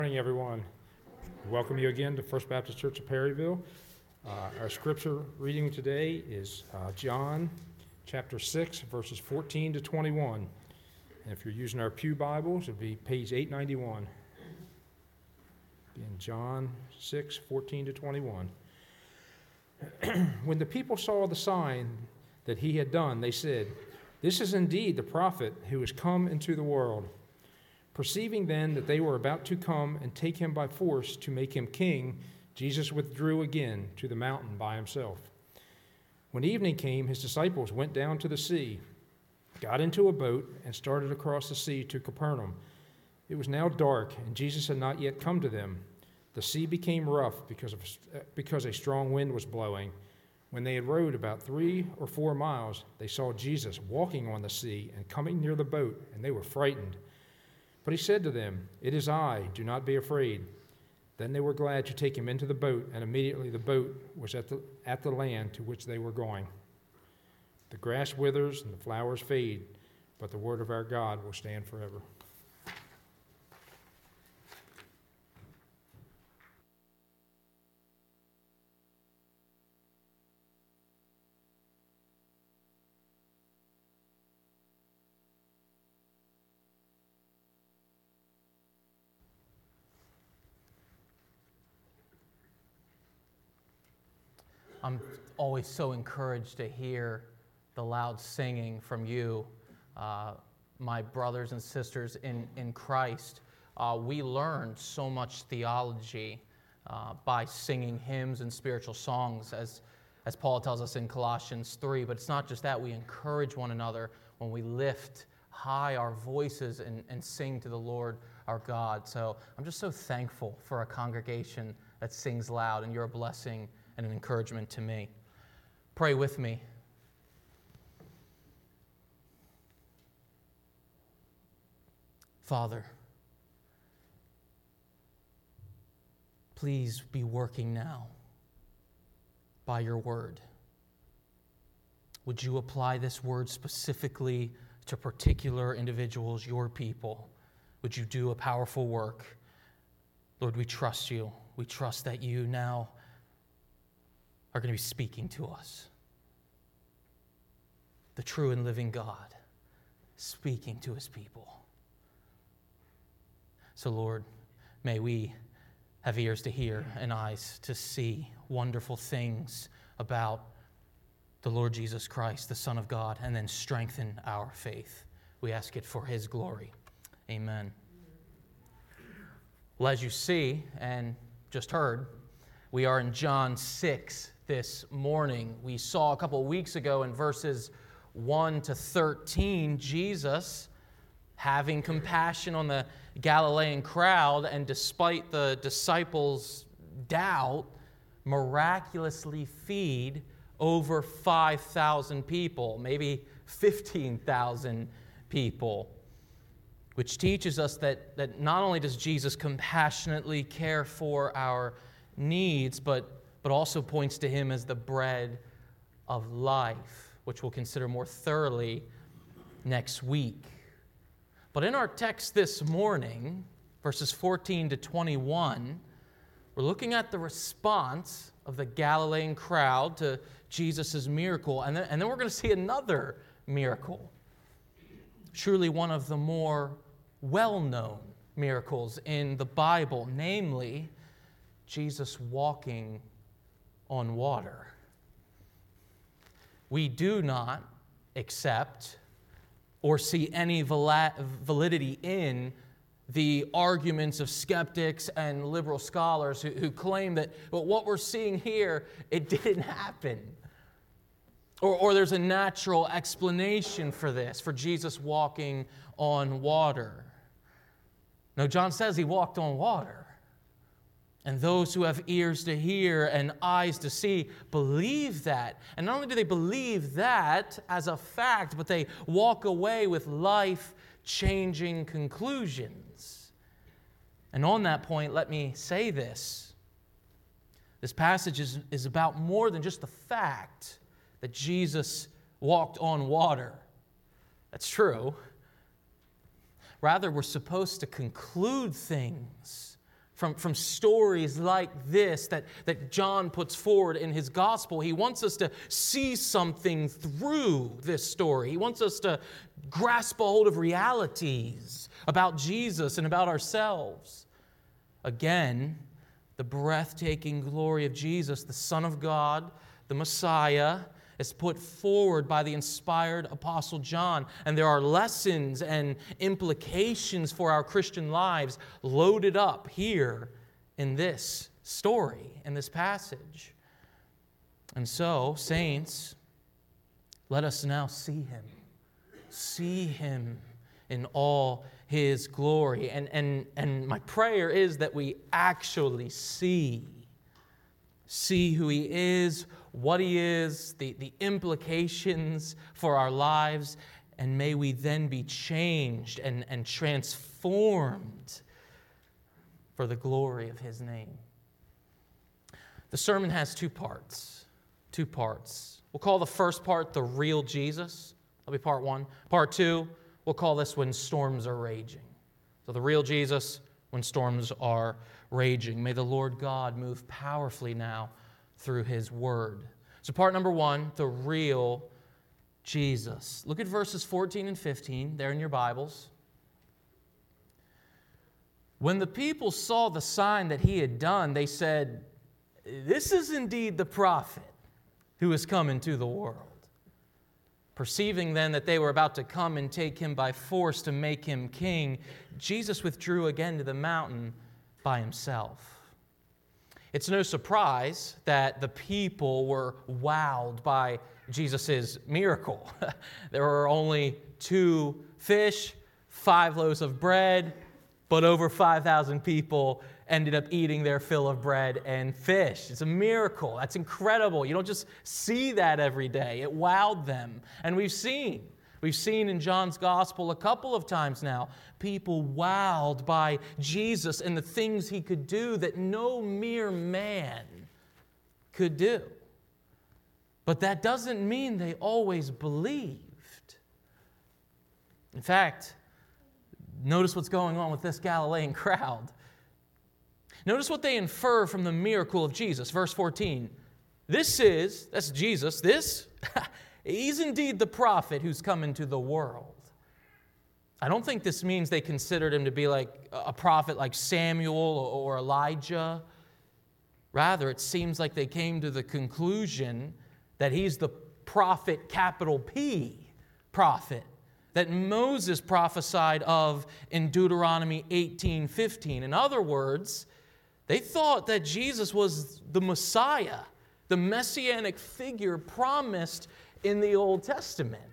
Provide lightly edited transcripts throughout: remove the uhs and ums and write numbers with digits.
Morning, everyone. Welcome you again to First Baptist Church of Perryville. Our scripture reading today is John chapter 6, verses 14 to 21. And if you're using our pew Bibles, it would be page 891. Again, John 6, 14 to 21. When the people saw the sign that he had done, they said, "This is indeed the prophet who has come into the world." Perceiving then that they were about to come and take him by force to make him king, Jesus withdrew again to the mountain by himself. When evening came, his disciples went down to the sea, got into a boat, and started across the sea to Capernaum. It was now dark, and Jesus had not yet come to them. The sea became rough because a strong wind was blowing. When they had rowed about 3 or 4 miles, they saw Jesus walking on the sea and coming near the boat, and they were frightened. But he said to them, "It is I, do not be afraid." Then they were glad to take him into the boat, and immediately the boat was at the land to which they were going. The grass withers and the flowers fade, but the word of our God will stand forever. I'm always so encouraged to hear the loud singing from you, my brothers and sisters in Christ. We learn so much theology by singing hymns and spiritual songs, as Paul tells us in Colossians 3. But it's not just that. We encourage one another when we lift high our voices and sing to the Lord our God. So I'm just so thankful for a congregation that sings loud, and you're a blessing and an encouragement to me. Pray with me. Father, please be working now by your word. Would you apply this word specifically to particular individuals, your people? Would you do a powerful work? Lord, we trust you. We trust that you now are going to be speaking to us. The true and living God speaking to his people. So, Lord, may we have ears to hear and eyes to see wonderful things about the Lord Jesus Christ, the Son of God, and then strengthen our faith. We ask it for his glory. Amen. Well, as you see and just heard, we are in John 6 this morning. We saw a couple of weeks ago in verses 1 to 13, Jesus having compassion on the Galilean crowd, and despite the disciples' doubt, miraculously feed over 5,000 people, maybe 15,000 people, which teaches us that not only does Jesus compassionately care for our needs, but also points to him as the bread of life, which we'll consider more thoroughly next week. But in our text this morning, verses 14 to 21, we're looking at the response of the Galilean crowd to Jesus' miracle, and then we're going to see another miracle, surely one of the more well-known miracles in the Bible, namely Jesus walking on water. We do not accept or see any validity in the arguments of skeptics and liberal scholars who claim that what we're seeing here, it didn't happen. Or there's a natural explanation for this, for Jesus walking on water. No, John says he walked on water. And those who have ears to hear and eyes to see believe that. And not only do they believe that as a fact, but they walk away with life-changing conclusions. And on that point, let me say this. This passage is about more than just the fact that Jesus walked on water. That's true. Rather, we're supposed to conclude things from stories like this that John puts forward in his gospel. He wants us to see something through this story. He wants us to grasp a hold of realities about Jesus and about ourselves. Again, the breathtaking glory of Jesus, the Son of God, the Messiah, is put forward by the inspired Apostle John. And there are lessons and implications for our Christian lives loaded up here in this story, in this passage. And so, saints, let us now see Him. See Him in all His glory. And my prayer is that we actually see who He is, what He is, the implications for our lives, and may we then be changed and transformed for the glory of His name. The sermon has two parts. We'll call the first part the real Jesus. That'll be part one. Part two, we'll call this when storms are raging. So the real Jesus when storms are raging. May the Lord God move powerfully now through His word. So part number one, the real Jesus. Look at verses 14 and 15 there in your Bibles. When the people saw the sign that He had done, they said, "This is indeed the prophet who has come into the world." Perceiving then that they were about to come and take Him by force to make Him king, Jesus withdrew again to the mountain by Himself. It's no surprise that the people were wowed by Jesus' miracle. There were only 2 fish, 5 loaves of bread, but over 5,000 people ended up eating their fill of bread and fish. It's a miracle. That's incredible. You don't just see that every day. It wowed them. And we've seen in John's gospel a couple of times now, people wowed by Jesus and the things He could do that no mere man could do. But that doesn't mean they always believed. In fact, notice what's going on with this Galilean crowd. Notice what they infer from the miracle of Jesus. Verse 14. That's Jesus, He's indeed the prophet who's come into the world. I don't think this means they considered Him to be like a prophet like Samuel or Elijah. Rather, it seems like they came to the conclusion that He's the prophet, capital P, prophet, that Moses prophesied of in Deuteronomy 18:15. In other words, they thought that Jesus was the Messiah, the messianic figure promised in the Old Testament.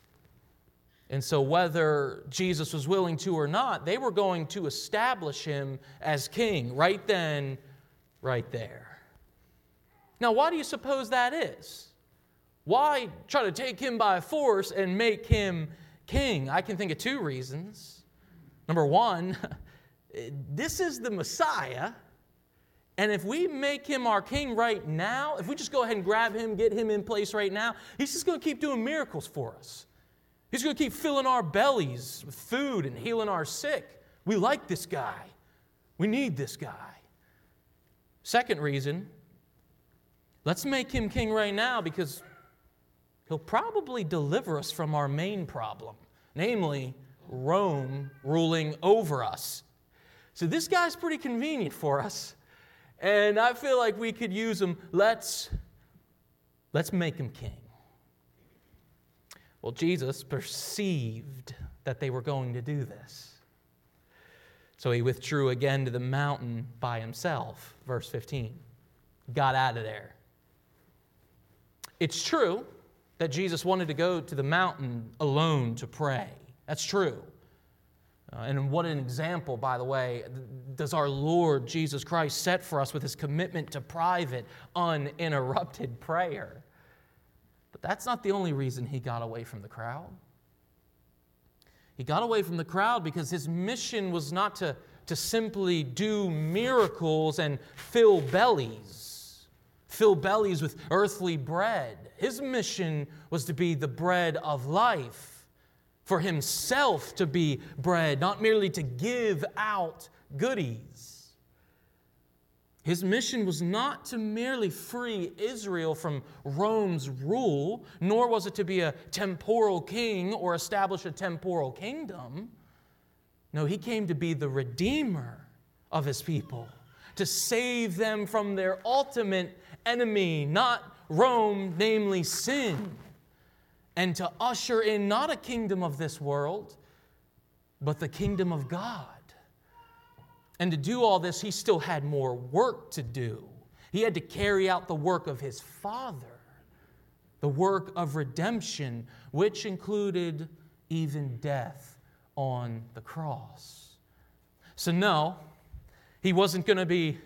And so whether Jesus was willing to or not, they were going to establish Him as king right then, right there. Now, why do you suppose that is? Why try to take Him by force and make Him king? I can think of 2 reasons. Number one, this is the Messiah. And if we make Him our king right now, if we just go ahead and grab Him, get Him in place right now, He's just going to keep doing miracles for us. He's going to keep filling our bellies with food and healing our sick. We like this guy. We need this guy. Second reason, let's make Him king right now because He'll probably deliver us from our main problem, namely Rome ruling over us. So this guy's pretty convenient for us. And I feel like we could use Him. Let's make Him king. Well, Jesus perceived that they were going to do this. So He withdrew again to the mountain by Himself. Verse 15. Got out of there. It's true that Jesus wanted to go to the mountain alone to pray. That's true. And what an example, by the way, does our Lord Jesus Christ set for us with His commitment to private, uninterrupted prayer. But that's not the only reason He got away from the crowd. He got away from the crowd because His mission was not to simply do miracles and fill bellies with earthly bread. His mission was to be the bread of life. For Himself to be bread, not merely to give out goodies. His mission was not to merely free Israel from Rome's rule, nor was it to be a temporal king or establish a temporal kingdom. No, he came to be the redeemer of his people, to save them from their ultimate enemy, not Rome, namely sin, and to usher in not a kingdom of this world, but the kingdom of God. And to do all this, he still had more work to do. He had to carry out the work of his Father, the work of redemption, which included even death on the cross. So no, he wasn't going to be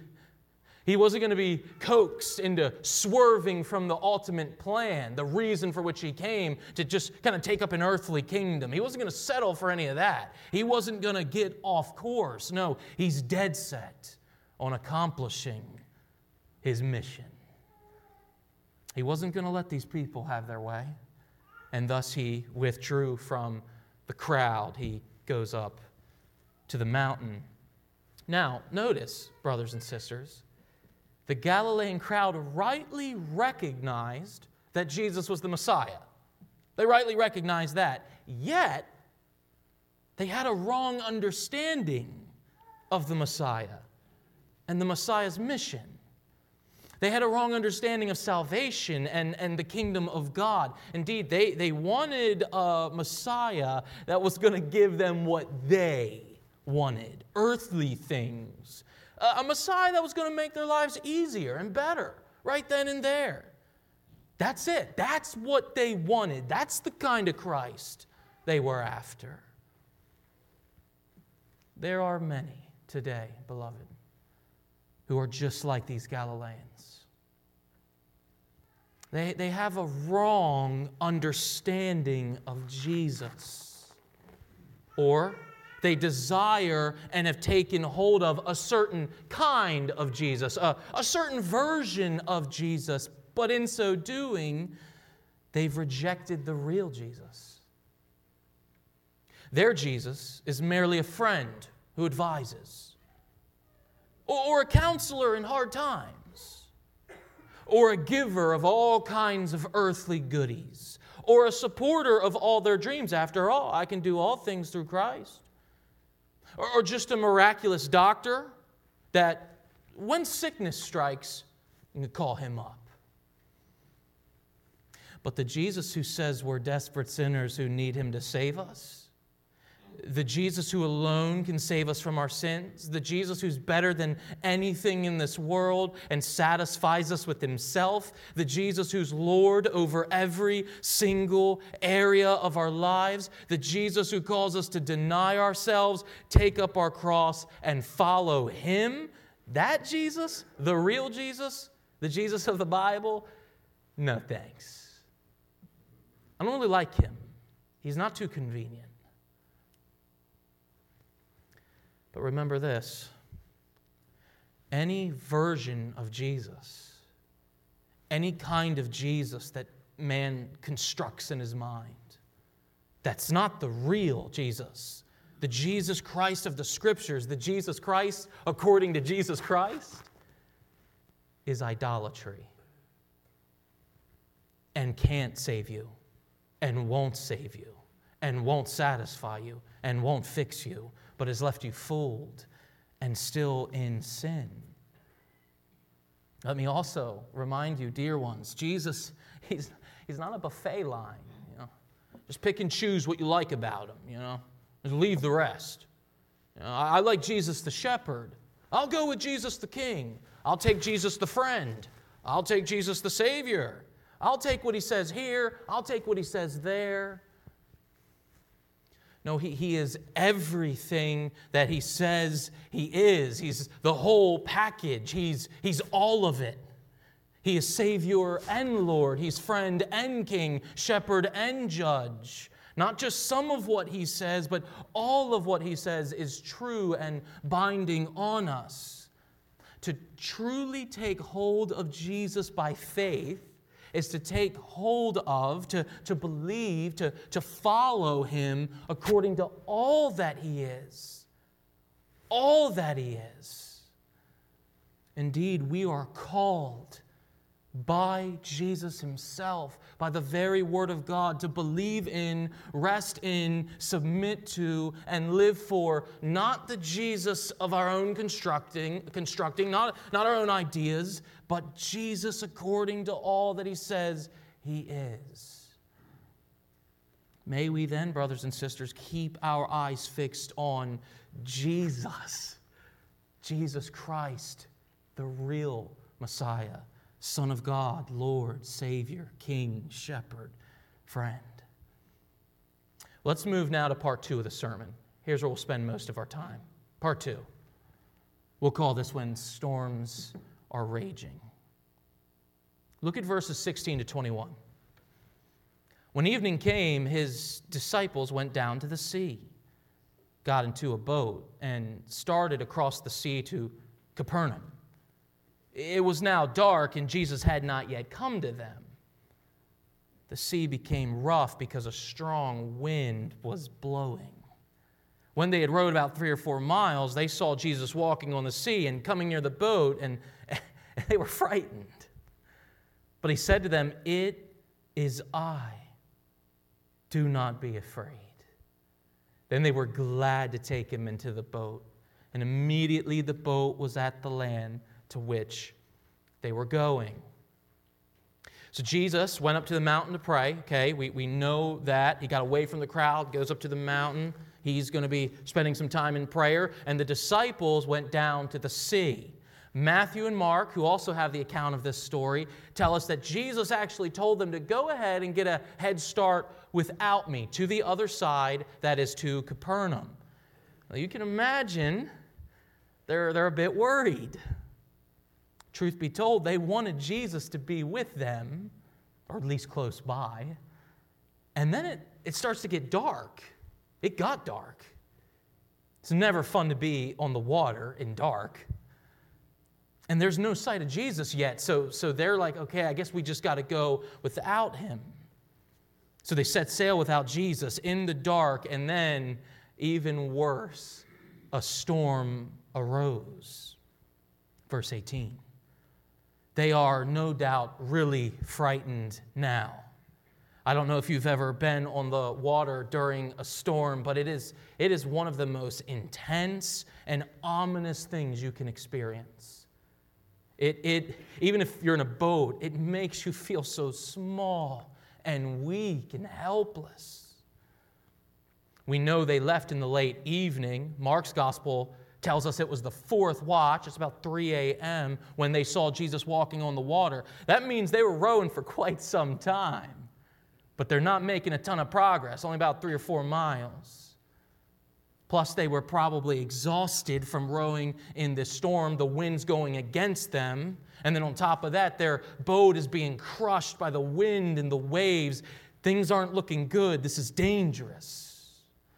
coaxed into swerving from the ultimate plan, the reason for which he came, to just kind of take up an earthly kingdom. He wasn't going to settle for any of that. He wasn't going to get off course. No, he's dead set on accomplishing his mission. He wasn't going to let these people have their way, and thus he withdrew from the crowd. He goes up to the mountain. Now, notice, brothers and sisters, the Galilean crowd rightly recognized that Jesus was the Messiah. They rightly recognized that. Yet, they had a wrong understanding of the Messiah and the Messiah's mission. They had a wrong understanding of salvation and the kingdom of God. Indeed, they wanted a Messiah that was going to give them what they wanted, earthly things. A Messiah that was going to make their lives easier and better right then and there. That's it. That's what they wanted. That's the kind of Christ they were after. There are many today, beloved, who are just like these Galileans. They have a wrong understanding of Jesus. Or they desire and have taken hold of a certain kind of Jesus, a certain version of Jesus, but in so doing, they've rejected the real Jesus. Their Jesus is merely a friend who advises, or a counselor in hard times, or a giver of all kinds of earthly goodies, or a supporter of all their dreams. After all, I can do all things through Christ. Or just a miraculous doctor that when sickness strikes, you can call him up. But the Jesus who says we're desperate sinners who need him to save us, the Jesus who alone can save us from our sins, the Jesus who's better than anything in this world and satisfies us with himself, the Jesus who's Lord over every single area of our lives, the Jesus who calls us to deny ourselves, take up our cross, and follow him, that Jesus, the real Jesus, the Jesus of the Bible, no thanks. I don't really like him. He's not too convenient. But remember this, any version of Jesus, any kind of Jesus that man constructs in his mind, that's not the real Jesus. The Jesus Christ of the Scriptures, the Jesus Christ according to Jesus Christ, is idolatry and can't save you and won't save you and won't satisfy you and won't fix you, but has left you fooled and still in sin. Let me also remind you, dear ones, Jesus, he's not a buffet line. Just pick and choose what you like about him. Just leave the rest. I like Jesus the shepherd. I'll go with Jesus the king. I'll take Jesus the friend. I'll take Jesus the Savior. I'll take what he says here. I'll take what he says there. No, he is everything that he says he is. He's the whole package. He's all of it. He is Savior and Lord. He's friend and king, shepherd and judge. Not just some of what he says, but all of what he says is true and binding on us. To truly take hold of Jesus by faith is to take hold of, to believe, to follow him according to all that he is. All that he is. Indeed, we are called by Jesus himself, by the very word of God, to believe in, rest in, submit to, and live for not the Jesus of our own constructing, not our own ideas, but Jesus according to all that he says he is. May we then, brothers and sisters, keep our eyes fixed on Jesus, Jesus Christ, the real Messiah, Son of God, Lord, Savior, King, Shepherd, friend. Let's move now to part 2 of the sermon. Here's where we'll spend most of our time. Part 2. We'll call this When Storms Are Raging. Look at verses 16 to 21. When evening came, his disciples went down to the sea, got into a boat, and started across the sea to Capernaum. It was now dark, and Jesus had not yet come to them. The sea became rough because a strong wind was blowing. When they had rowed about 3 or 4 miles, they saw Jesus walking on the sea and coming near the boat, and they were frightened. But he said to them, "It is I. Do not be afraid." Then they were glad to take him into the boat, and immediately the boat was at the land to which they were going. So Jesus went up to the mountain to pray. Okay, we know that. He got away from the crowd, goes up to the mountain. He's going to be spending some time in prayer. And the disciples went down to the sea. Matthew and Mark, who also have the account of this story, tell us that Jesus actually told them to go ahead and get a head start without me to the other side, that is to Capernaum. Now, you can imagine they're a bit worried. Truth be told, they wanted Jesus to be with them, or at least close by. And then it starts to get dark. It got dark. It's never fun to be on the water in dark. And there's no sight of Jesus yet, so they're like, okay, I guess we just got to go without him. So they set sail without Jesus in the dark, and then, even worse, a storm arose. Verse 18. They are no doubt really frightened now. I don't know if you've ever been on the water during a storm, but it is one of the most intense and ominous things you can experience. Even if you're in a boat, it makes you feel so small and weak and helpless. We know they left in the late evening. Mark's gospel tells us it was the 4th watch. It's about 3 a.m. when they saw Jesus walking on the water. That means they were rowing for quite some time. But they're not making a ton of progress, only about 3 or 4 miles. Plus, they were probably exhausted from rowing in this storm. The wind's going against them. And then on top of that, their boat is being crushed by the wind and the waves. Things aren't looking good. This is dangerous.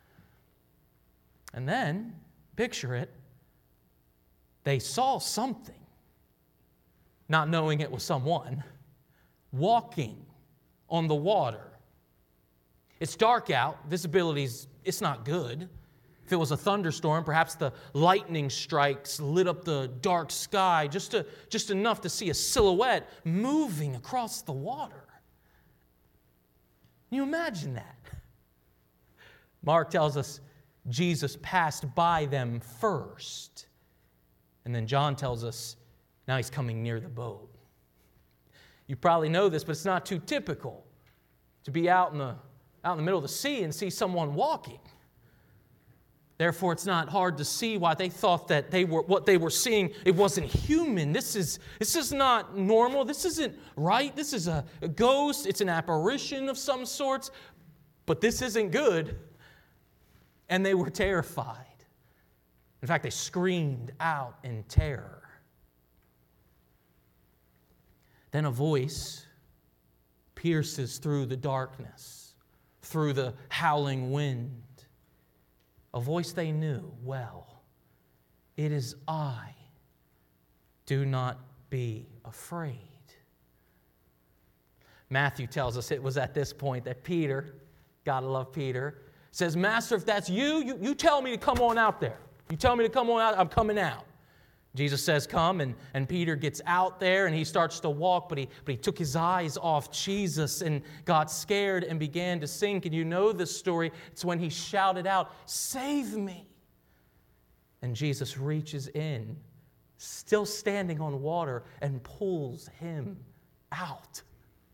And then, picture it, they saw something, not knowing it was someone, walking on the water. It's dark out. Visibility's, it's not good. If it was a thunderstorm, perhaps the lightning strikes lit up the dark sky, just enough to see a silhouette moving across the water. Can you imagine that? Mark tells us Jesus passed by them first. And then John tells us now he's coming near the boat. You probably know this, but it's not too typical to be out in the middle of the sea and see someone walking. Therefore, it's not hard to see why they thought that what they were seeing, it wasn't human. This is not normal. This isn't right. This is a ghost. It's an apparition of some sorts. But this isn't good. And they were terrified. In fact, they screamed out in terror. Then a voice pierces through the darkness, through the howling wind. A voice they knew well. It is I. Do not be afraid. Matthew tells us it was at this point that Peter, gotta love Peter, says, "Master, if that's you tell me to come on out there. You tell me to come on out, I'm coming out." Jesus says, come, and Peter gets out there and he starts to walk, but he took his eyes off Jesus and got scared and began to sink. And you know this story. It's when he shouted out, "Save me!" And Jesus reaches in, still standing on water, and pulls him out.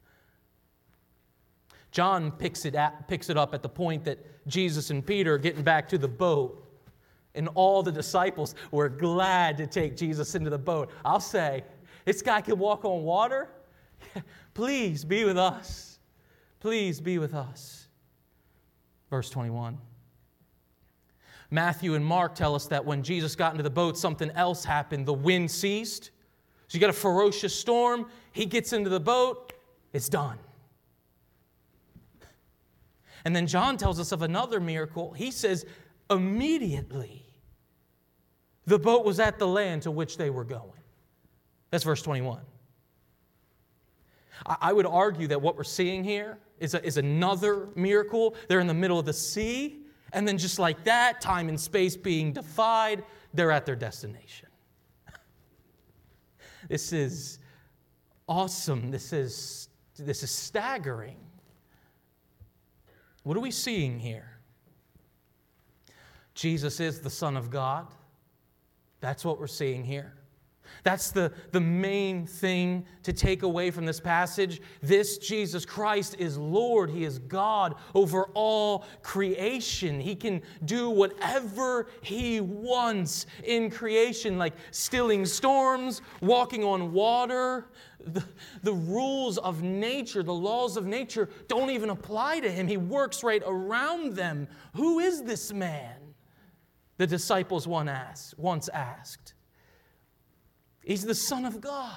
John picks it up at the point that Jesus and Peter are getting back to the boat. And all the disciples were glad to take Jesus into the boat. I'll say, this guy can walk on water? Please be with us. Please be with us. Verse 21. Matthew and Mark tell us that when Jesus got into the boat, something else happened. The wind ceased. So you got a ferocious storm. He gets into the boat. It's done. And then John tells us of another miracle. He says, immediately, the boat was at the land to which they were going. That's verse 21. I would argue that what we're seeing here is another miracle. They're in the middle of the sea, and then just like that, time and space being defied, they're at their destination. This is awesome. This is staggering. What are we seeing here? Jesus is the Son of God. That's what we're seeing here. That's the main thing to take away from this passage. This Jesus Christ is Lord. He is God over all creation. He can do whatever He wants in creation, like stilling storms, walking on water. The rules of nature, the laws of nature don't even apply to Him. He works right around them. Who is this man? The disciples once asked. He's the Son of God.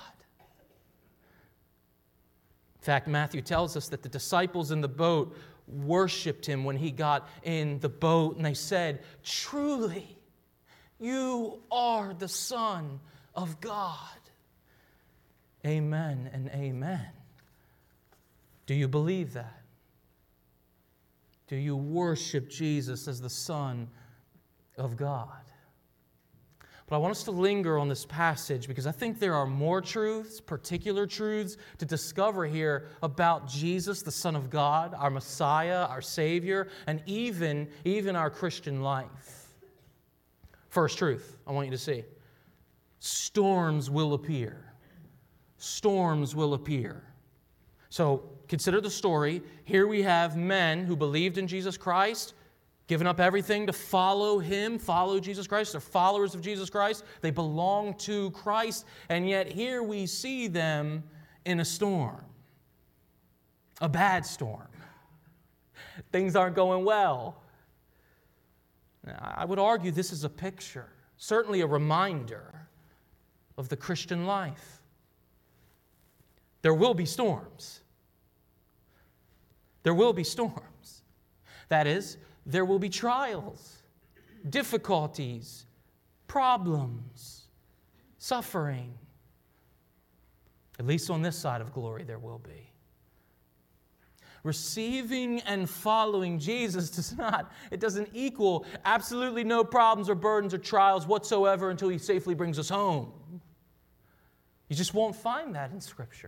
In fact, Matthew tells us that the disciples in the boat worshiped Him when He got in the boat, and they said, "Truly, you are the Son of God." Amen and amen. Do you believe that? Do you worship Jesus as the Son of God? But I want us to linger on this passage because I think there are more truths, particular truths, to discover here about Jesus, the Son of God, our Messiah, our Savior, and even our Christian life. First truth I want you to see. Storms will appear. Storms will appear. So consider the story. Here we have men who believed in Jesus Christ, given up everything to follow Him, follow Jesus Christ. They're followers of Jesus Christ. They belong to Christ. And yet here we see them in a storm. A bad storm. Things aren't going well. Now, I would argue this is a picture, certainly a reminder of the Christian life. There will be storms. There will be storms. That is, there will be trials, difficulties, problems, suffering. At least on this side of glory, there will be. Receiving and following Jesus doesn't equal absolutely no problems or burdens or trials whatsoever until He safely brings us home. You just won't find that in Scripture.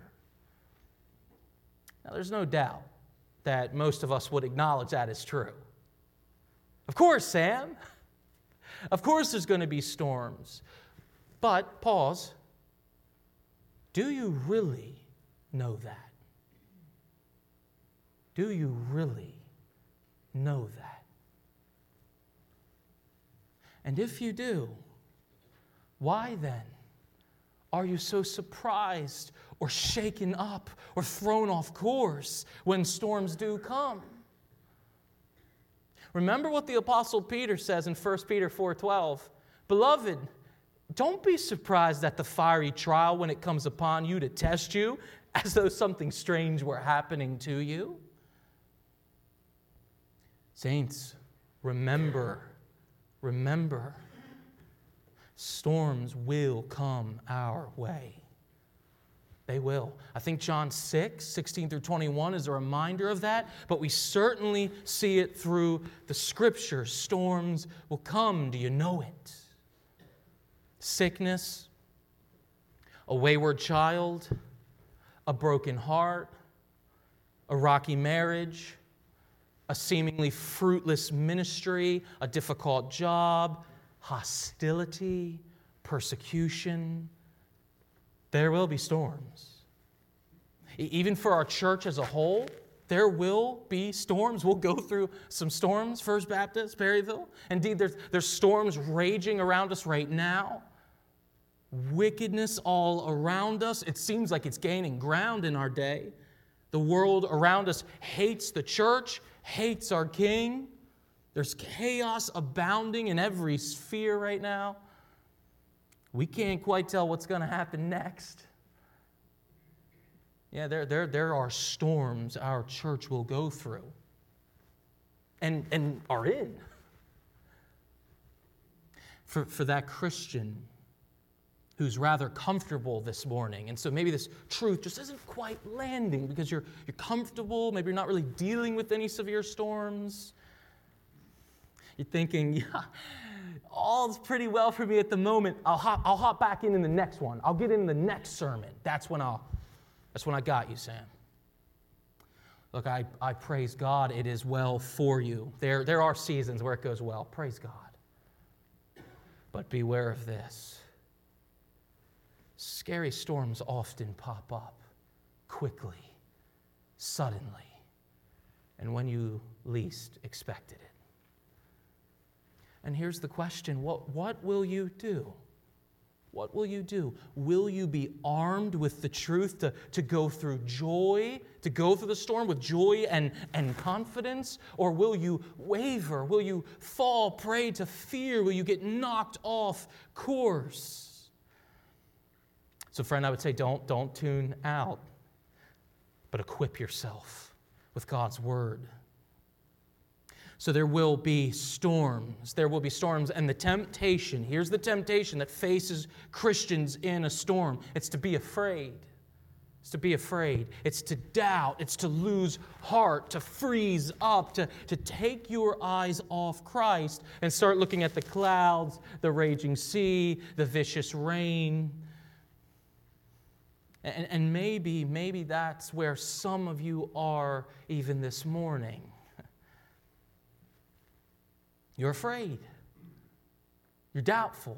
Now, there's no doubt that most of us would acknowledge that as true. Of course, Sam. Of course there's going to be storms. But, pause. Do you really know that? Do you really know that? And if you do, why then are you so surprised or shaken up or thrown off course when storms do come? Remember what the Apostle Peter says in 1 Peter 4:12. Beloved, don't be surprised at the fiery trial when it comes upon you to test you, as though something strange were happening to you. Saints, remember, storms will come our way. They will. I think John 6:16 through 21 is a reminder of that, but we certainly see it through the Scriptures. Storms will come. Do you know it? sickness, a wayward child, a broken heart, a rocky marriage, a seemingly fruitless ministry, a difficult job, hostility, persecution. There will be storms. Even for our church as a whole, there will be storms. We'll go through some storms, First Baptist, Perryville. Indeed, there's storms raging around us right now. Wickedness all around us. It seems like it's gaining ground in our day. The world around us hates the church, hates our King. There's chaos abounding in every sphere right now. We can't quite tell what's going to happen next. Yeah, there are storms our church will go through and are in. For that Christian who's rather comfortable this morning, and so maybe this truth just isn't quite landing because you're comfortable, maybe you're not really dealing with any severe storms. You're thinking, yeah, all's pretty well for me at the moment. I'll hop back in the next one. I'll get in the next sermon. That's when I got you, Sam. Look, I praise God. It is well for you. There are seasons where it goes well. Praise God. But beware of this. Scary storms often pop up quickly, suddenly, and when you least expected it. And here's the question, what will you do? What will you do? Will you be armed with the truth to go through joy, to go through the storm with joy and confidence? Or will you waver? Will you fall prey to fear? Will you get knocked off course? So friend, I would say don't tune out, but equip yourself with God's Word. So there will be storms. There will be storms. And the temptation, here's the temptation that faces Christians in a storm. It's to be afraid. It's to be afraid. It's to doubt. It's to lose heart, to freeze up, to take your eyes off Christ and start looking at the clouds, the raging sea, the vicious rain. And maybe that's where some of you are even this morning. You're afraid. You're doubtful.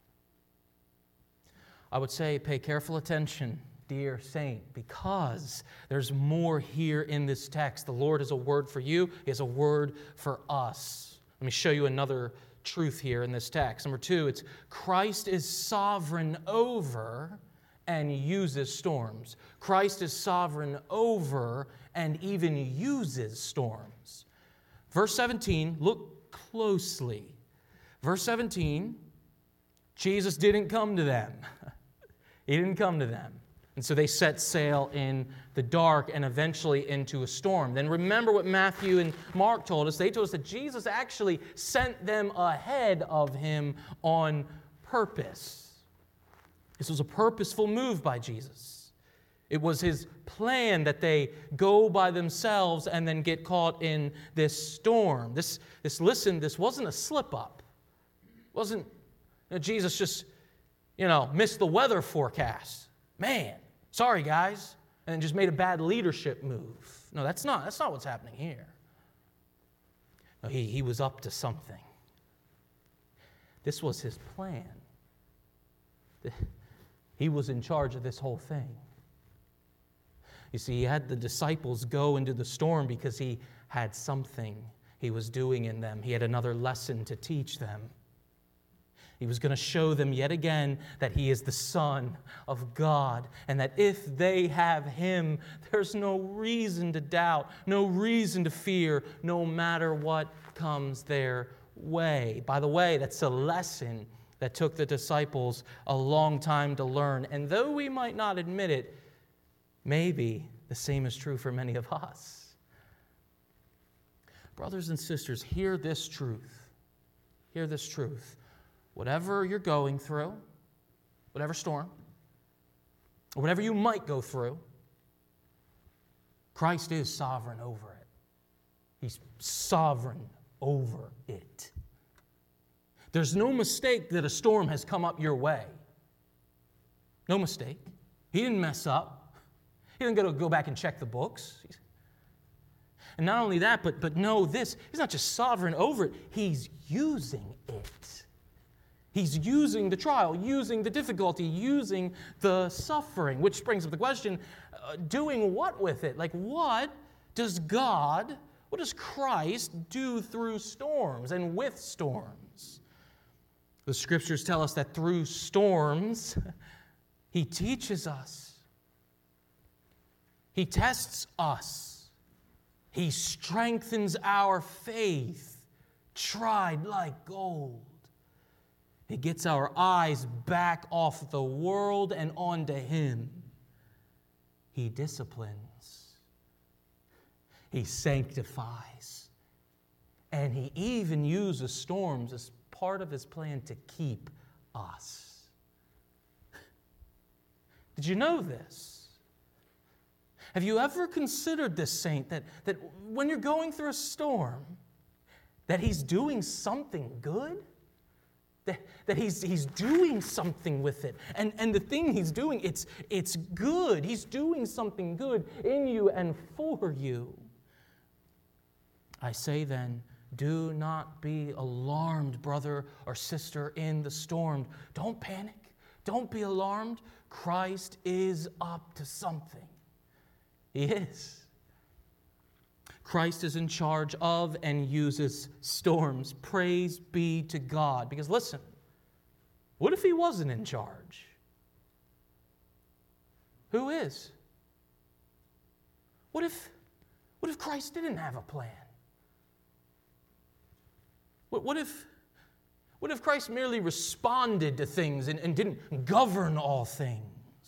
I would say pay careful attention, dear saint, because there's more here in this text. The Lord has a word for you. He has a word for us. Let me show you another truth here in this text. Number 2, it's Christ is sovereign over and uses storms. Christ is sovereign over and even uses storms. Verse 17, look closely. Verse 17, Jesus didn't come to them. He didn't come to them. And so they set sail in the dark and eventually into a storm. Then remember what Matthew and Mark told us. They told us that Jesus actually sent them ahead of him on purpose. This was a purposeful move by Jesus. It was his plan that they go by themselves and then get caught in this storm. This wasn't a slip-up. It wasn't Jesus just, missed the weather forecast. Man, sorry guys, and just made a bad leadership move. No, that's not what's happening here. No, he was up to something. This was his plan. He was in charge of this whole thing. You see, he had the disciples go into the storm because he had something he was doing in them. He had another lesson to teach them. He was going to show them yet again that he is the Son of God, and that if they have him, there's no reason to doubt, no reason to fear, no matter what comes their way. By the way, that's a lesson that took the disciples a long time to learn. And though we might not admit it, maybe the same is true for many of us. Brothers and sisters, hear this truth. Hear this truth. Whatever you're going through, whatever storm, or whatever you might go through, Christ is sovereign over it. He's sovereign over it. There's no mistake that a storm has come up your way. No mistake. He didn't mess up. He didn't go back and check the books. And not only that, but know this, he's not just sovereign over it, he's using it. He's using the trial, using the difficulty, using the suffering, which brings up the question, doing what with it? Like, what does Christ do through storms and with storms? The Scriptures tell us that through storms, he teaches us. He tests us. He strengthens our faith, tried like gold. He gets our eyes back off the world and onto Him. He disciplines. He sanctifies. And He even uses storms as part of His plan to keep us. Did you know this? Have you ever considered this, saint, that when you're going through a storm, that He's doing something good? That he's doing something with it. And the thing He's doing, it's good. He's doing something good in you and for you. I say then, do not be alarmed, brother or sister, in the storm. Don't panic. Don't be alarmed. Christ is up to something. He is. Christ is in charge of and uses storms. Praise be to God. Because listen, what if He wasn't in charge? Who is? What if Christ didn't have a plan? What if Christ merely responded to things and didn't govern all things?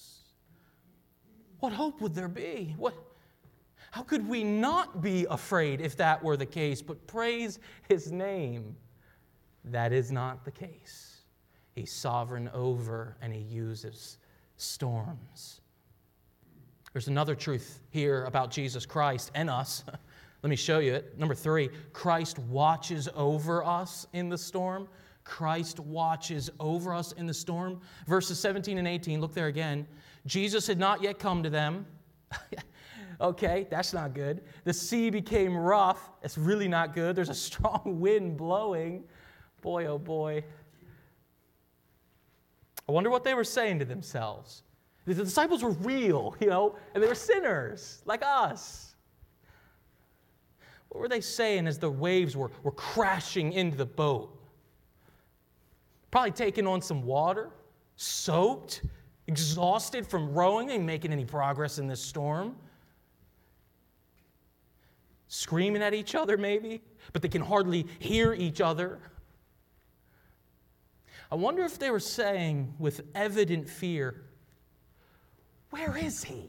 What hope would there be? How could we not be afraid if that were the case, but praise His name? That is not the case. He's sovereign over and He uses storms. There's another truth here about Jesus Christ and us. Let me show you it. Number 3, Christ watches over us in the storm. Christ watches over us in the storm. Verses 17 and 18, look there again. Jesus had not yet come to them. Okay, that's not good. The sea became rough. It's really not good. There's a strong wind blowing. Boy, oh boy. I wonder what they were saying to themselves. The disciples were real, and they were sinners like us. What were they saying as the waves were crashing into the boat? Probably taking on some water, soaked, exhausted from rowing and making any progress in this storm. Screaming at each other maybe, but they can hardly hear each other. I wonder if they were saying with evident fear, where is He?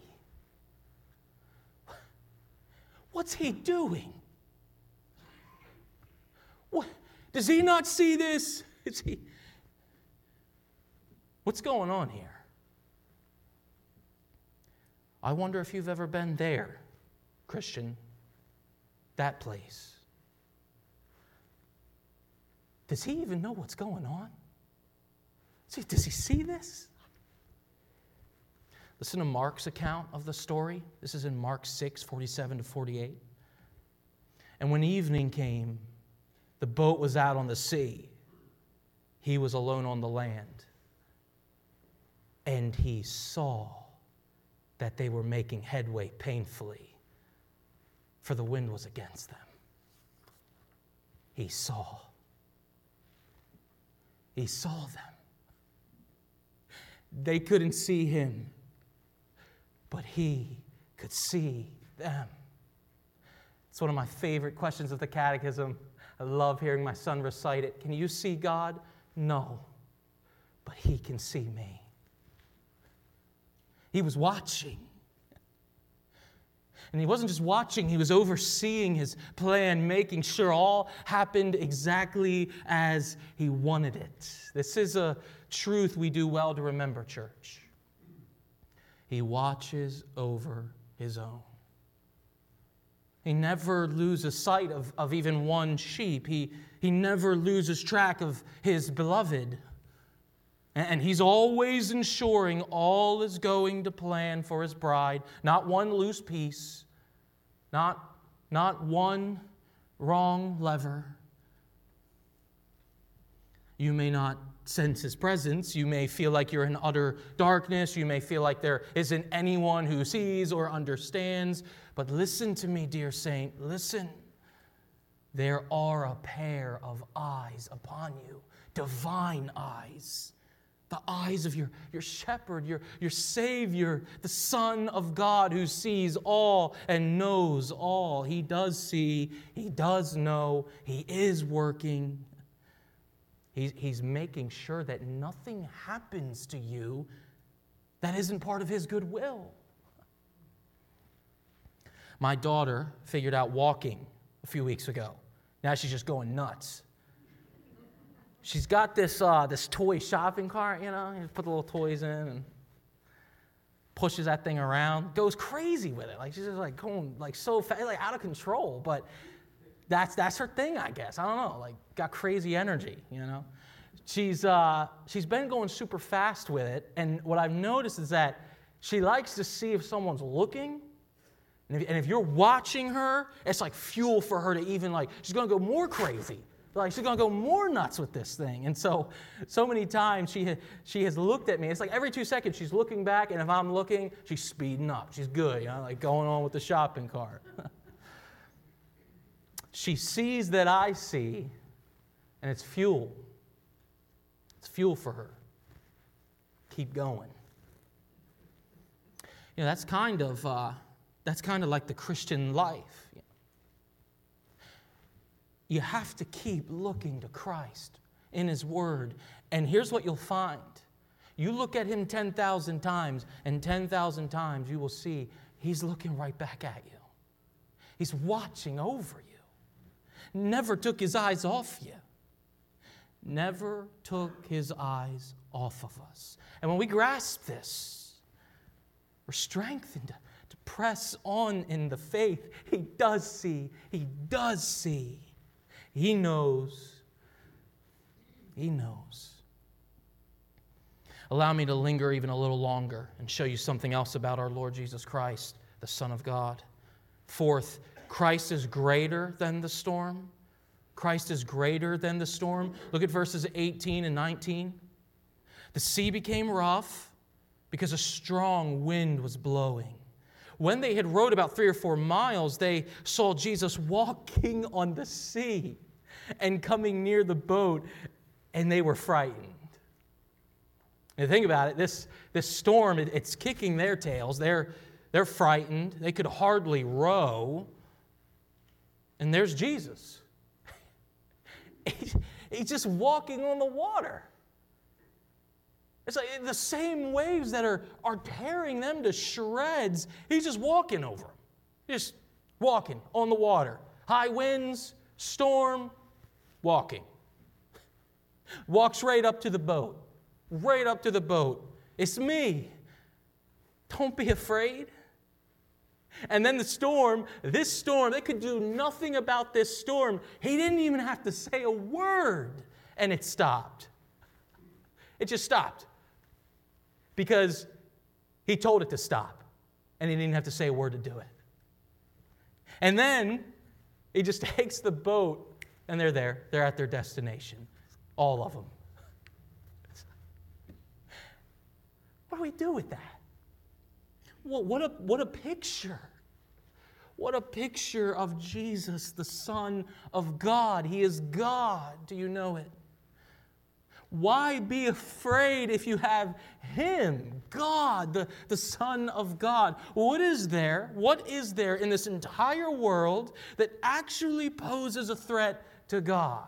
What's He doing? What? Does He not see this? What's going on here? I wonder if you've ever been there, Christian, that place. Does He even know what's going on? Does He see this? Listen to Mark's account of the story. This is in Mark 6, 47 to 48. And when evening came, the boat was out on the sea. He was alone on the land. And He saw that they were making headway painfully, for the wind was against them. He saw. He saw them. They couldn't see Him, but He could see them. It's one of my favorite questions of the Catechism. I love hearing my son recite it. Can you see God? No, but He can see me. He was watching. And He wasn't just watching, He was overseeing His plan, making sure all happened exactly as He wanted it. This is a truth we do well to remember, church. He watches over His own. He never loses sight of even one sheep. He never loses track of his beloved. And he's always ensuring all is going to plan for his bride. Not one loose piece. Not one wrong lever. You may not sense his presence. You may feel like you're in utter darkness. You may feel like there isn't anyone who sees or understands. But listen to me, dear saint. Listen. There are a pair of eyes upon you. Divine eyes. The eyes of your shepherd, your Savior, the Son of God who sees all and knows all. He does see. He does know. He is working. He's making sure that nothing happens to you that isn't part of His goodwill. My daughter figured out walking a few weeks ago. Now she's just going nuts. She's got this toy shopping cart, you put the little toys in and pushes that thing around, goes crazy with it. Like she's just like going like so fast, like out of control. But that's her thing, I guess. I don't know. Like got crazy energy, She's been going super fast with it, and what I've noticed is that she likes to see if someone's looking, and if you're watching her, it's like fuel for her to even she's going to go more crazy. Like she's going to go more nuts with this thing. And so many times she has looked at me. It's like every 2 seconds she's looking back, and if I'm looking, she's speeding up. She's good, like going on with the shopping cart. She sees that I see, and it's fuel. It's fuel for her. Keep going. That's kind of like the Christian life. You have to keep looking to Christ in His Word. And here's what you'll find. You look at Him 10,000 times, and 10,000 times you will see He's looking right back at you. He's watching over you. Never took His eyes off you. Never took His eyes off of us. And when we grasp this, we're strengthened to press on in the faith. He does see. He does see. He knows. He knows. Allow me to linger even a little longer and show you something else about our Lord Jesus Christ, the Son of God. Fourth, Christ is greater than the storm. Christ is greater than the storm. Look at verses 18 and 19. The sea became rough because a strong wind was blowing. When they had rowed about 3 or 4 miles, they saw Jesus walking on the sea and coming near the boat, and they were frightened. And think about it, this storm, it's kicking their tails. They're frightened. They could hardly row. And there's Jesus. He's just walking on the water. It's like the same waves that are tearing them to shreds. He's just walking over them. Just walking on the water. High winds, storm, walking. Walks right up to the boat. Right up to the boat. It's me. Don't be afraid. And then the storm, this storm, they could do nothing about this storm. He didn't even have to say a word, and it stopped. It just stopped. Because He told it to stop, and He didn't have to say a word to do it. And then He just takes the boat, and they're there. They're at their destination. All of them. What do we do with that? What a picture. What a picture of Jesus, the Son of God. He is God. Do you know it? Why be afraid if you have Him, God, the Son of God? What is there in this entire world that actually poses a threat to God?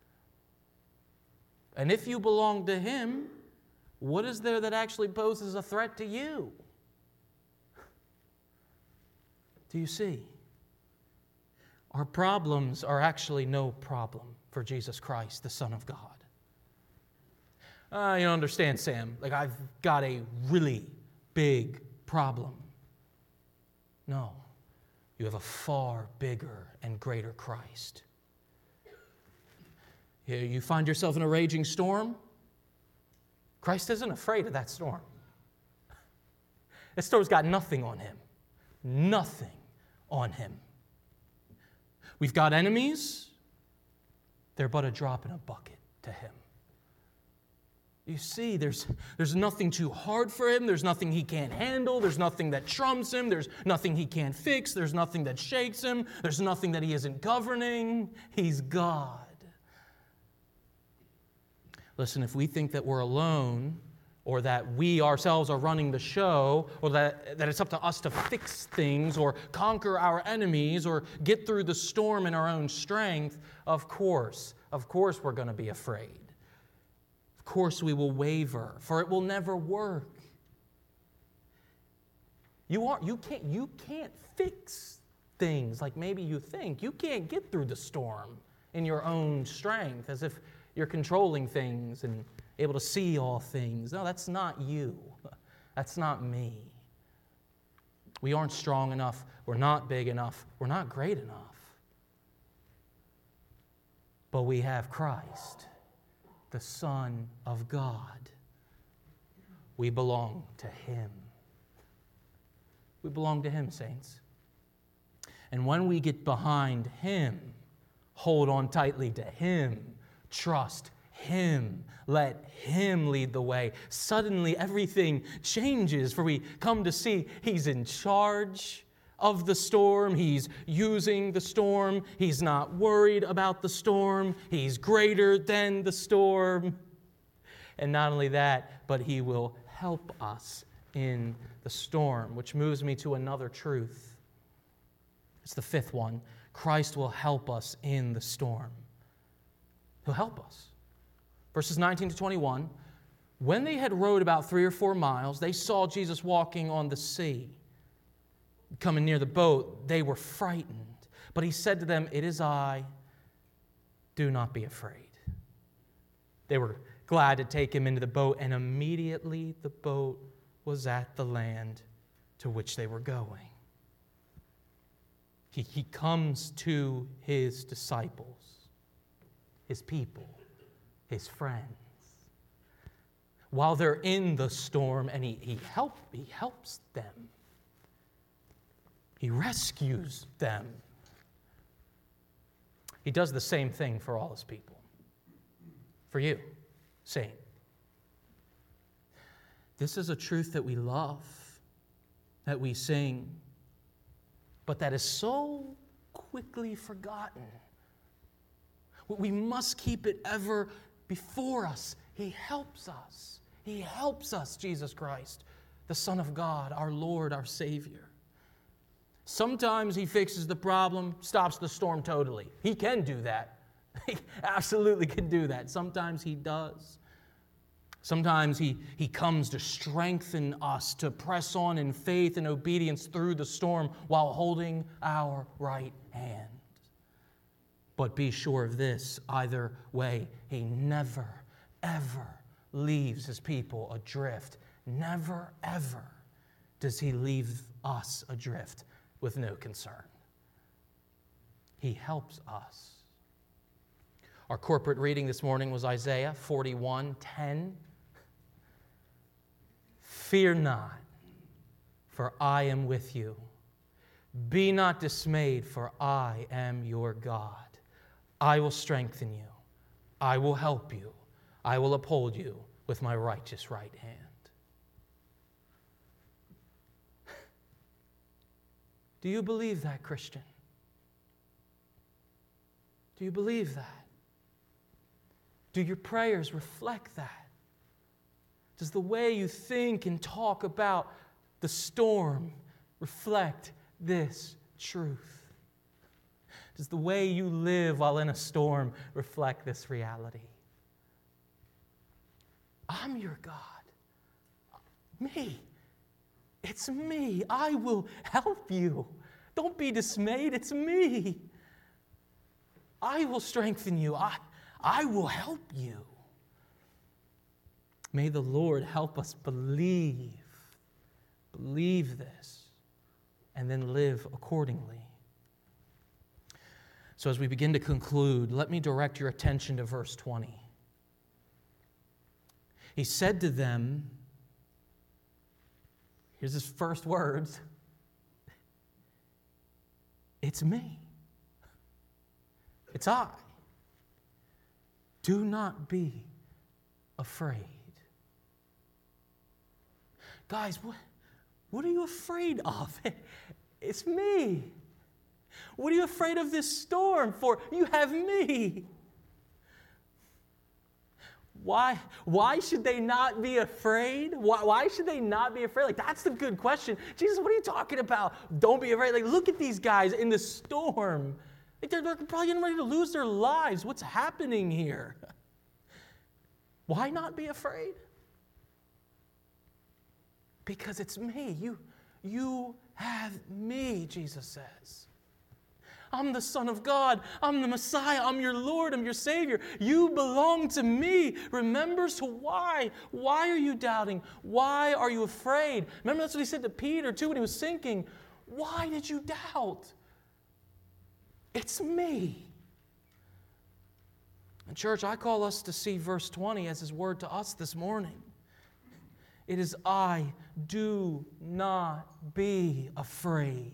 And if you belong to Him, what is there that actually poses a threat to you? Do you see? Our problems are actually no problem for Jesus Christ, the Son of God. You don't understand, Sam. Like, I've got a really big problem. No. You have a far bigger and greater Christ. You find yourself in a raging storm. Christ isn't afraid of that storm. That storm's got nothing on him. Nothing on him. We've got enemies. They're but a drop in a bucket to him. You see, there's nothing too hard for him. There's nothing he can't handle. There's nothing that trumps him. There's nothing he can't fix. There's nothing that shakes him. There's nothing that he isn't governing. He's God. Listen, if we think that we're alone, or that we ourselves are running the show, or that it's up to us to fix things, or conquer our enemies, or get through the storm in our own strength, of course we're going to be afraid. Of course we will waver, for it will never work. You can't fix things like maybe you think. You can't get through the storm in your own strength, as if you're controlling things and able to see all things. No, that's not you. That's not me. We aren't strong enough. We're not big enough. We're not great enough. But we have Christ, the Son of God. We belong to him. We belong to him, saints. And when we get behind him, hold on tightly to him, trust him, let him lead the way, suddenly everything changes, for we come to see he's in charge of the storm. He's using the storm. He's not worried about the storm. He's greater than the storm. And not only that, but he will help us in the storm, which moves me to another truth. It's the fifth one. Christ will help us in the storm. He'll help us. Verses 19 to 21, when they had rowed about 3 or 4 miles, they saw Jesus walking on the sea. Coming near the boat, they were frightened. But he said to them, "It is I, do not be afraid." They were glad to take him into the boat, and immediately the boat was at the land to which they were going. He comes to his disciples, his people, his friends, while they're in the storm, and he helps them. He rescues them. He does the same thing for all his people. For you, saint. This is a truth that we love, that we sing, but that is so quickly forgotten. We must keep it ever before us. He helps us. He helps us, Jesus Christ, the Son of God, our Lord, our Savior. Sometimes he fixes the problem, stops the storm totally. He can do that. He absolutely can do that. Sometimes he does. Sometimes he comes to strengthen us, to press on in faith and obedience through the storm while holding our right hand. But be sure of this, either way, he never, ever leaves his people adrift. Never, ever does he leave us adrift with no concern. He helps us. Our corporate reading this morning was Isaiah 41:10. Fear not, for I am with you. Be not dismayed, for I am your God. I will strengthen you. I will help you. I will uphold you with my righteous right hand. Do you believe that, Christian? Do you believe that? Do your prayers reflect that? Does the way you think and talk about the storm reflect this truth? Does the way you live while in a storm reflect this reality? I'm your God. Me. It's me. I will help you. Don't be dismayed. It's me. I will strengthen you. I will help you. May the Lord help us believe this. and then live accordingly. So as we begin to conclude, let me direct your attention to verse 20. He said to them, here's his first words, "It's me. It's I. Do not be afraid." Guys, what are you afraid of? It's me. What are you afraid of this storm for? You have me. Why should they not be afraid? Why should they not be afraid? Like, that's the good question. Jesus, what are you talking about? Don't be afraid. Like, look at these guys in the storm. Like, they're probably getting ready to lose their lives. What's happening here? Why not be afraid? Because it's me. You have me, Jesus says. I'm the Son of God. I'm the Messiah. I'm your Lord. I'm your Savior. You belong to me. Remember, so why? Why are you doubting? Why are you afraid? Remember, that's what he said to Peter, too, when he was sinking. Why did you doubt? It's me. And church, I call us to see verse 20 as his word to us this morning. It is I. Do not be afraid.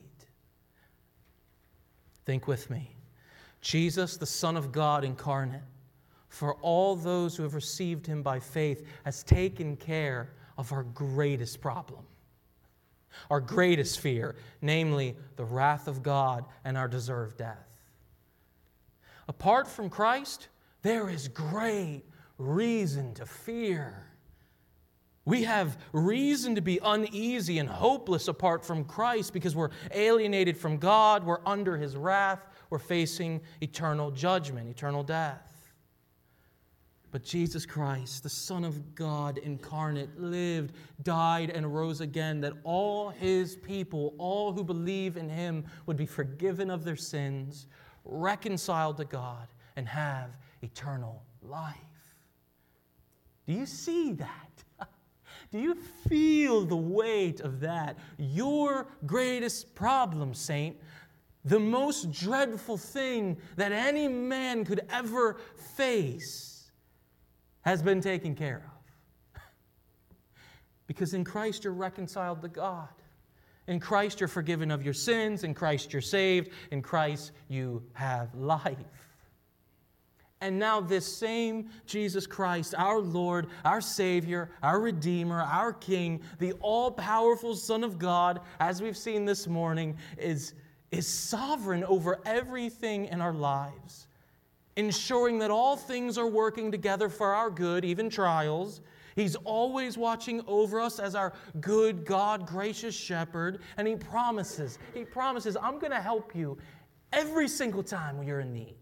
Think with me. Jesus, the Son of God incarnate, for all those who have received him by faith, has taken care of our greatest problem, our greatest fear, namely the wrath of God and our deserved death. Apart from Christ, there is great reason to fear. We have reason to be uneasy and hopeless apart from Christ because we're alienated from God, we're under his wrath, we're facing eternal judgment, eternal death. But Jesus Christ, the Son of God incarnate, lived, died, and rose again, that all his people, all who believe in him, would be forgiven of their sins, reconciled to God, and have eternal life. Do you see that? Do you feel the weight of that? Your greatest problem, saint, the most dreadful thing that any man could ever face, has been taken care of. Because in Christ you're reconciled to God. In Christ you're forgiven of your sins. In Christ you're saved. In Christ you have life. And now this same Jesus Christ, our Lord, our Savior, our Redeemer, our King, the all-powerful Son of God, as we've seen this morning, is sovereign over everything in our lives, ensuring that all things are working together for our good, even trials. He's always watching over us as our good God, gracious shepherd, and He promises, I'm going to help you every single time when you're in need.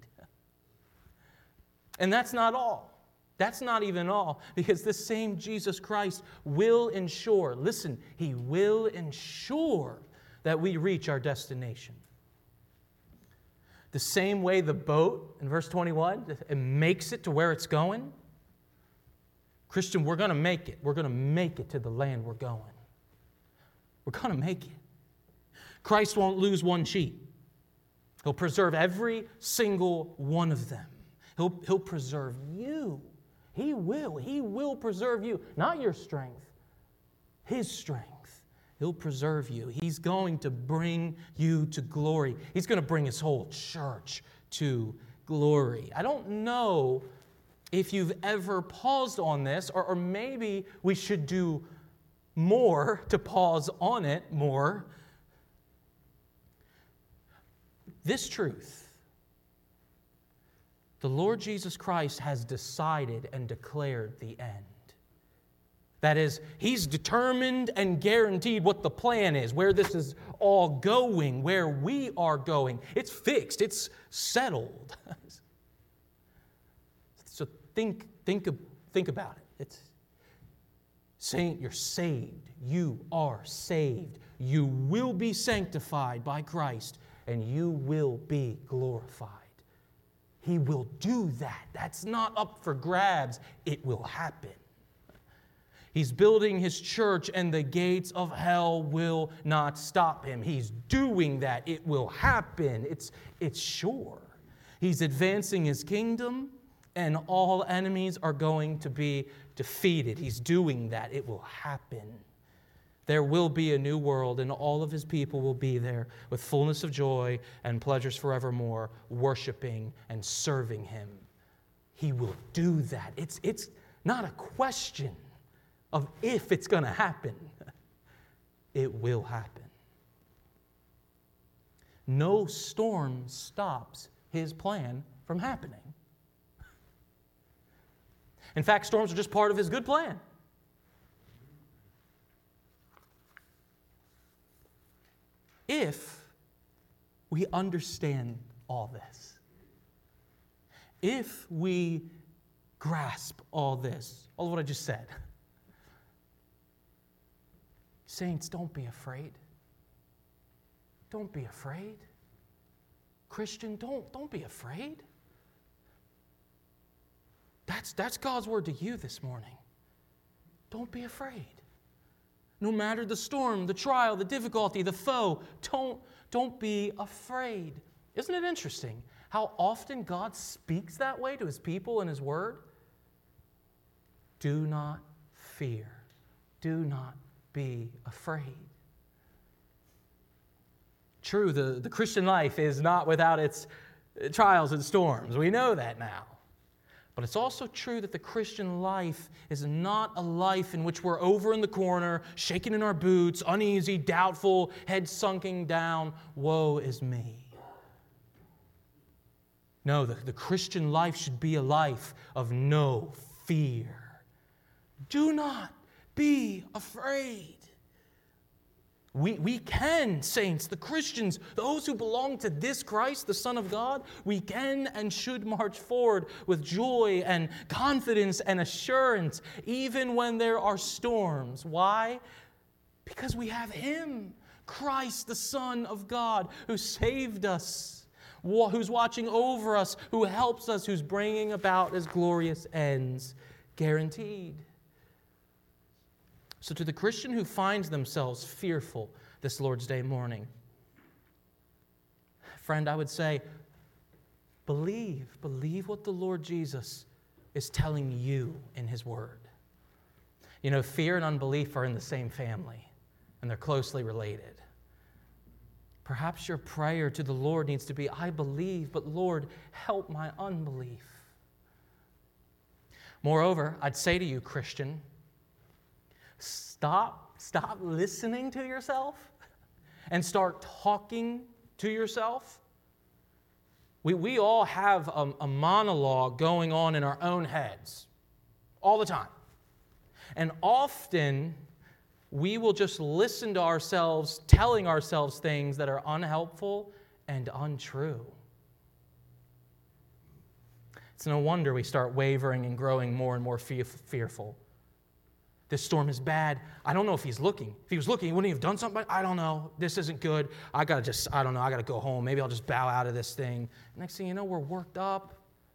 And that's not all. That's not even all, because this same Jesus Christ will ensure, listen, He will ensure that we reach our destination. The same way the boat, in verse 21, it makes it to where it's going. Christian, we're going to make it. We're going to make it to the land we're going. We're going to make it. Christ won't lose one sheep. He'll preserve every single one of them. He'll preserve you. He will preserve you. Not your strength, His strength. He'll preserve you. He's going to bring you to glory. He's going to bring His whole church to glory. I don't know if you've ever paused on this, or maybe we should do more to pause on it more. This truth: the Lord Jesus Christ has decided and declared the end. That is, He's determined and guaranteed what the plan is, where this is all going, where we are going. It's fixed. It's settled. So think about it. It's saint, you're saved. You are saved. You will be sanctified by Christ, and you will be glorified. He will do that. That's not up for grabs. It will happen. He's building his church, and the gates of hell will not stop him. He's doing that. It will happen. It's sure. He's advancing his kingdom, and all enemies are going to be defeated. He's doing that. It will happen. There will be a new world, and all of his people will be there with fullness of joy and pleasures forevermore, worshiping and serving him. He will do that. It's not a question of if it's going to happen. It will happen. No storm stops his plan from happening. In fact, storms are just part of his good plan. If we understand all this, if we grasp all this, all of what I just said, saints, don't be afraid. Don't be afraid. Christian, don't be afraid. That's God's word to you this morning. Don't be afraid. No matter the storm, the trial, the difficulty, the foe, don't be afraid. Isn't it interesting how often God speaks that way to his people in his word? Do not fear. Do not be afraid. True, the Christian life is not without its trials and storms. We know that now. But it's also true that the Christian life is not a life in which we're over in the corner, shaking in our boots, uneasy, doubtful, head sunken down, woe is me. No, the Christian life should be a life of no fear. Do not be afraid. We can, saints, the Christians, those who belong to this Christ, the Son of God, we can and should march forward with joy and confidence and assurance, even when there are storms. Why? Because we have Him, Christ, the Son of God, who saved us, who's watching over us, who helps us, who's bringing about His glorious ends, guaranteed. So to the Christian who finds themselves fearful this Lord's Day morning, friend, I would say, believe what the Lord Jesus is telling you in His Word. You know, fear and unbelief are in the same family, and they're closely related. Perhaps your prayer to the Lord needs to be, I believe, but Lord, help my unbelief. Moreover, I'd say to you, Christian, Stop listening to yourself and start talking to yourself. We all have a monologue going on in our own heads all the time. And often we will just listen to ourselves telling ourselves things that are unhelpful and untrue. It's no wonder we start wavering and growing more and more fearful. This storm is bad. I don't know if he's looking. If he was looking, wouldn't he have done something? I don't know. This isn't good. I got to go home. Maybe I'll just bow out of this thing. Next thing you know, we're worked up.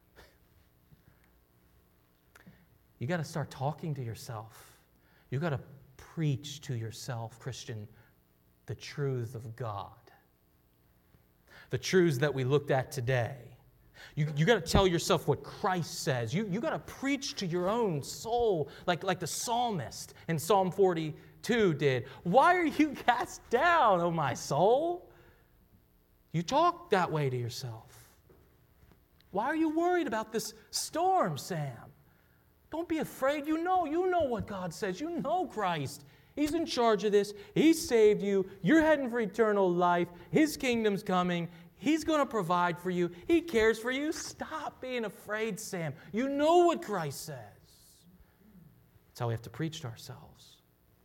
You got to start talking to yourself. You got to preach to yourself, Christian, the truth of God. The truths that we looked at today. You got to tell yourself what Christ says. You got to preach to your own soul like the psalmist in Psalm 42 did. Why are you cast down, O my soul? You talk that way to yourself. Why are you worried about this storm, Sam? Don't be afraid. You know what God says. You know Christ. He's in charge of this. He saved you. You're heading for eternal life. His kingdom's coming. He's going to provide for you. He cares for you. Stop being afraid, Sam. You know what Christ says. That's how we have to preach to ourselves.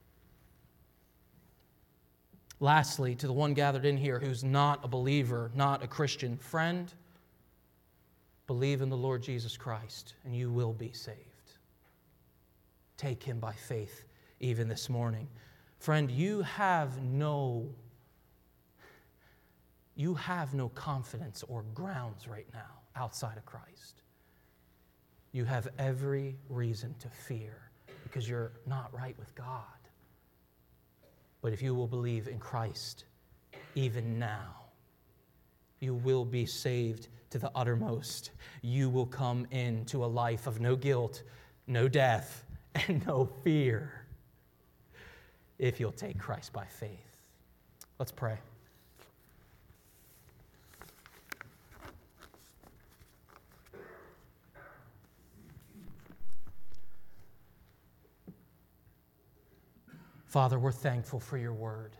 Lastly, to the one gathered in here who's not a believer, not a Christian, friend, believe in the Lord Jesus Christ and you will be saved. Take Him by faith even this morning. Friend, you have no confidence or grounds right now outside of Christ. You have every reason to fear because you're not right with God. But if you will believe in Christ, even now, you will be saved to the uttermost. You will come into a life of no guilt, no death, and no fear if you'll take Christ by faith. Let's pray. Father, we're thankful for your word.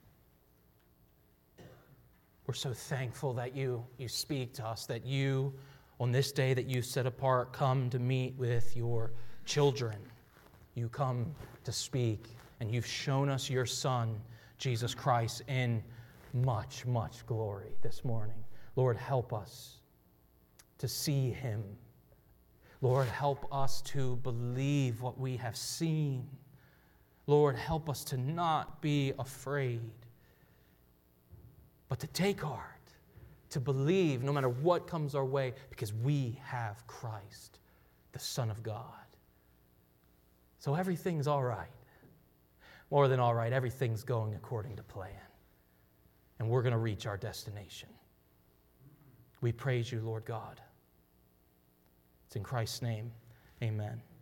We're so thankful that you speak to us, that you, on this day that you set apart, come to meet with your children. You come to speak, and you've shown us your Son, Jesus Christ, in much, much glory this morning. Lord, help us to see him. Lord, help us to believe what we have seen. Lord, help us to not be afraid, but to take heart, to believe no matter what comes our way, because we have Christ, the Son of God. So everything's all right. More than all right, everything's going according to plan. And we're going to reach our destination. We praise you, Lord God. It's in Christ's name, amen.